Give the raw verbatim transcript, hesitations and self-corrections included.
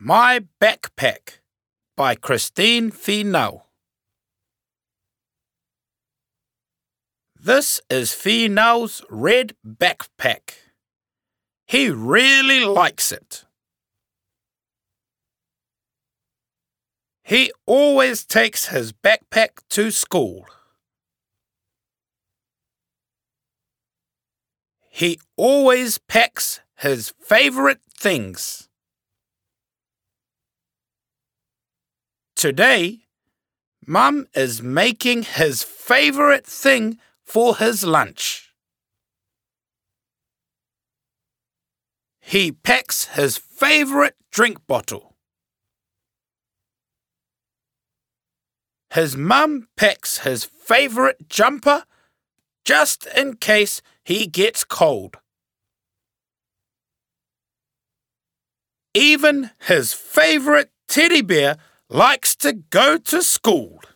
My Backpack by Christine Finau. This is Finau's red backpack. He really likes it. He always takes his backpack to school. He always packs his favorite things. Today, Mum is making his favorite thing for his lunch. He packs his favorite drink bottle. His mum packs his favorite jumper just in case he gets cold. Even his favorite teddy bear likes to go to school.